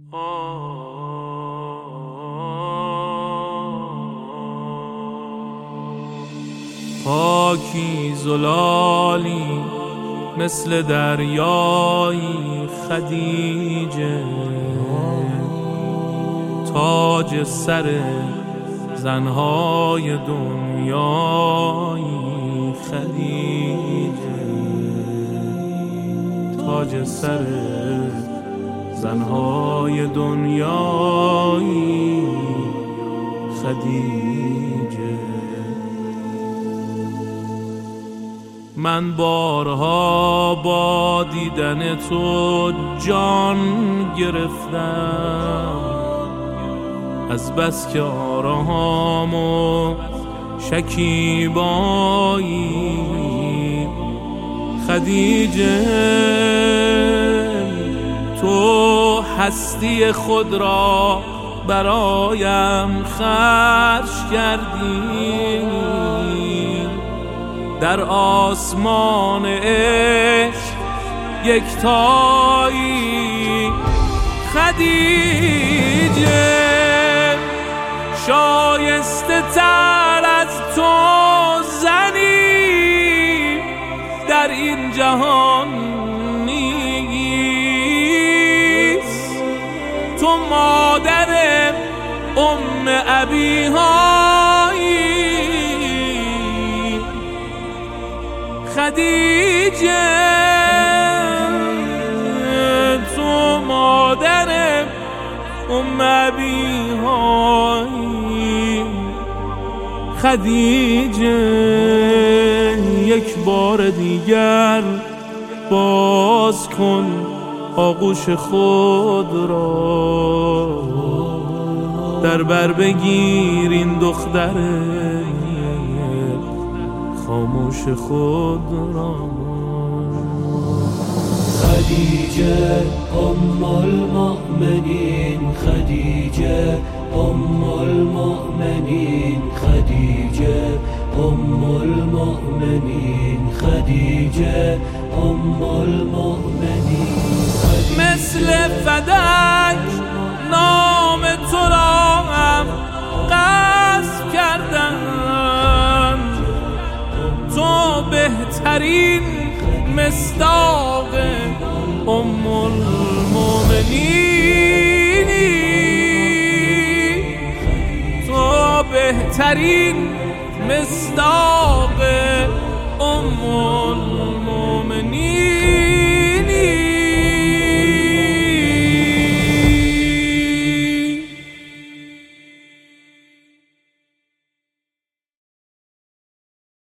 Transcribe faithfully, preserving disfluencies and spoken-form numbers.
پاکی زلالی مثل دریایی خدیجه، تاج سر زنهای دنیایی خدیجه، تاج سر زنهای دنیایی خدیجه. من بارها با دیدن تو جان گرفتم، از بس که آرام و شکیبایی خدیجه. تو هستی خود را برایم خرج کردی، در آسمان عشق یکتایی خدیجه. شایسته تر از تو زنی در این جهان نیست، تو مادر ام ابیهایی خدیجه. تو مادر ام ابیهایی خدیجه. یک بار دیگر باز کن آغوش خود را، در بر بگیر این دختر خاموش خود را. خدیجه ام المؤمنین، خدیجه ام المؤمنین، خدیجه ام المؤمنین، خدیجه ام المؤمنین. مثل فدک نام تو را هم غصب کردند، تو بهترین مصداق ام المؤمنینی، تو بهترین مصداق ام المؤمنین.